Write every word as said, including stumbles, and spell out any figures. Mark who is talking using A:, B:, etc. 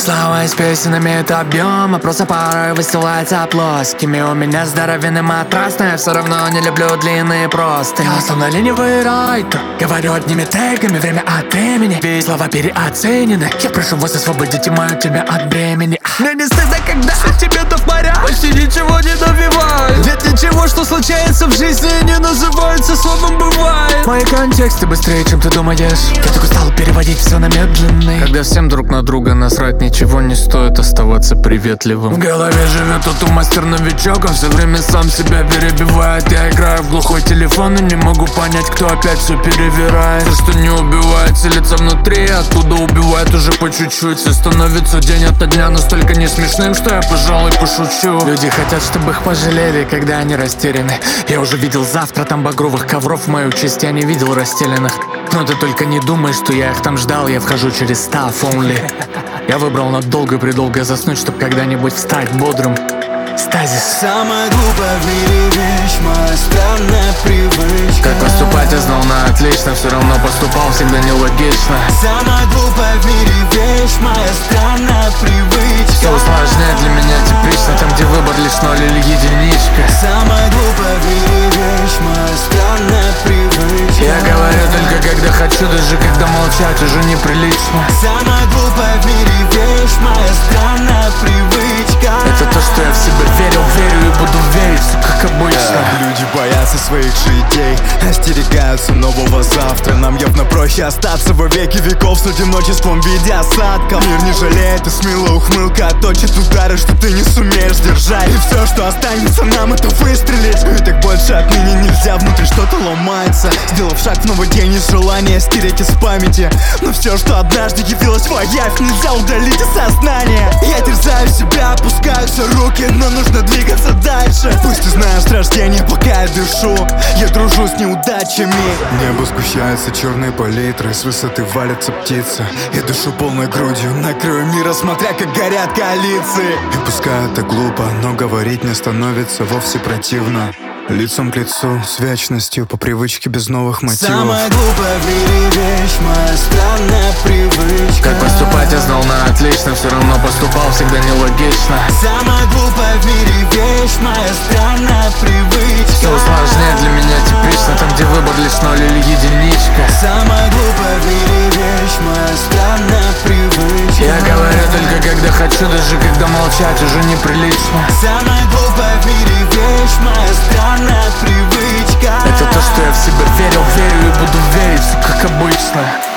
A: Слова из песен имеют объем, а просто порой выстилается плоскими. У меня здоровенный матрас, но я все равно не люблю длинные простыни. Я словно ленивый райтер, говорю одними тегами, время от времени. Ведь слова переоценены. Я прошу вас освободить мою тебя от бремени. Мне не стыдно, когда тебе-то в порядке, почти ничего не добиваю. Ведь ничего, что случается в жизни, не называется словом «бывает». Мои контексты быстрее, чем ты думаешь. Я только стал переводить все на медленный. Когда всем друг на друга насрать, ничего не стоит оставаться приветливым. В голове живет тот мастер-новичок, он все время сам себя перебивает. Я играю в глухой телефон и не могу понять, кто опять все перевирает. То, что не убивает, селится внутри, оттуда убивает уже по чуть-чуть. Все становится день ото дня настолько не смешным, что я, пожалуй, пошучу. Люди хотят, чтобы их пожалели, когда они растеряны. Я уже видел завтра там багровых ковров в мою честь, я не видел расстеленных. Но ты только не думай, что я их там ждал. Я вхожу через staff only. Я выбрал надолго-предолго заснуть, чтоб когда-нибудь встать бодрым. Стазис.
B: Самая глупая в мире вещь, моя странная привычка.
A: Как поступать я знал на отлично, все равно поступал всегда нелогично.
B: Самая глупая в мире вещь, моя странная привычка.
A: Все усложняет для меня типично, там где выбор лишь ноль или единичка.
B: Самая глупая в мире вещь, моя странная привычка.
A: Я говорю только когда хочу, даже когда молчать уже неприлично.
B: Самая глупая в мире вещь, моя странная привычка.
A: Это то, что я в себя верил, верю и буду верить, все как обычно.
C: Люди боятся своих же идей, остерегаются нового завтра. Нам явно проще остаться во веки веков с одиночеством в виде осадков. Мир не жалеет, и смелая ухмылка отточит удары, что ты не сумеешь сдержать. И все, что останется нам, это выстрелить. Ведь так больше отныне нельзя, внутри что-то ломается. Сделав шаг в новый день из желания стереть из памяти. Но все, что однажды явилось во явь, нельзя удалить из сознания. Я терзаю себя, опускаются руки, но нужно двигаться дальше. Пусть ты знаешь рождение, пока я дышу, я дружу с неудачами.
D: Небо сгущается черной палитрой, с высоты валятся птицы.
C: Я дышу полной грудью, накрою мира, смотря как горят коалиции.
D: И пускай это глупо, но говорить не становится вовсе противно. Лицом к лицу, с вечностью, по привычке без новых мотивов.
B: Самая глупая в мире вещь, моя странная привычка.
A: Как поступать я знал на отлично, все равно поступал всегда нелогично.
B: Самая глупая в мире вещь, моя странная привычка.
A: Все усложняет для меня типично, там где выбор лишь ноль или единичка.
B: Самая глупая в мире вещь, моя странная привычка.
A: Я говорю только когда хочу, даже когда молчать уже неприлично.
B: Самая глупая в мире вещь, моя странная привычка.
A: Это то, что я в себя верил, верю и буду верить, все как обычно.